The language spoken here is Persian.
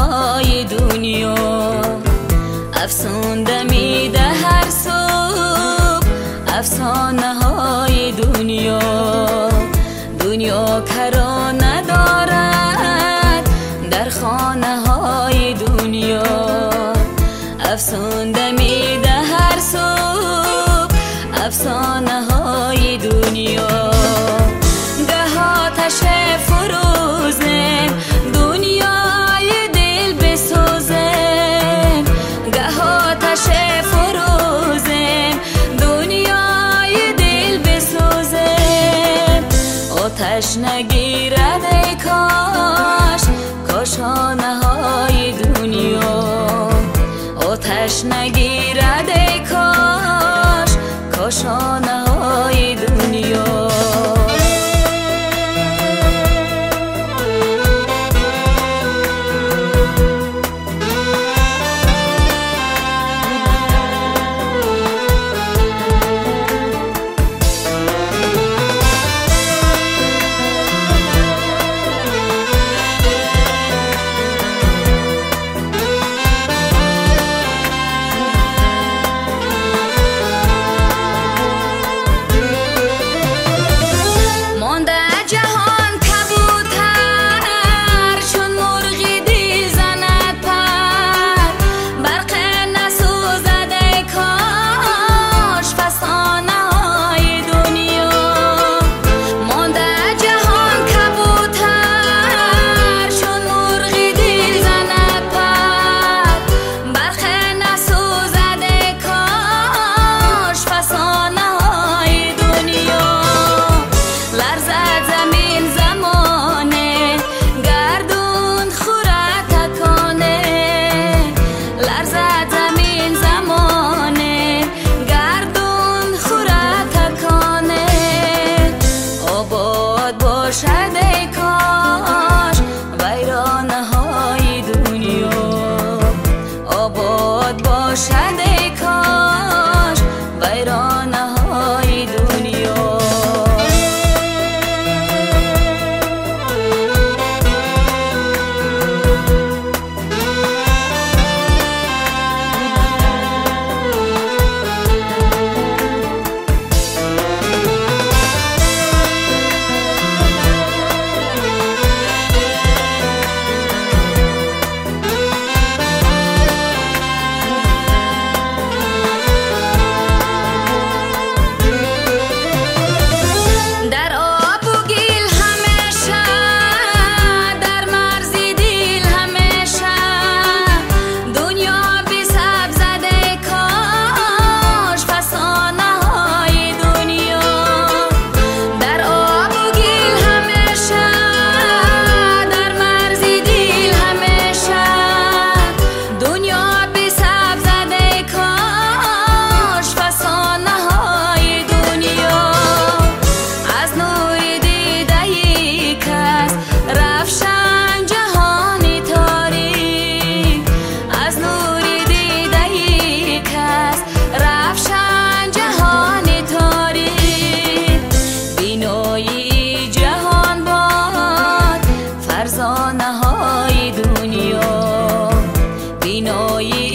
های دنیا، افسونده میده هر صبح افسانه های دنیا. دنیا کرا ندارد در خانه های دنیا، افسونده میده هر صبح افسانه های دنیا. گه آتش فروزن دنیای دل بسوزن، گه آتش فروزن دنیای دل بسوزن. آتش نگیرد ای کاش کاشانه های دنیا، آتش نگیرد ای کاش کاشانه های دنیا. های دنیا بینایی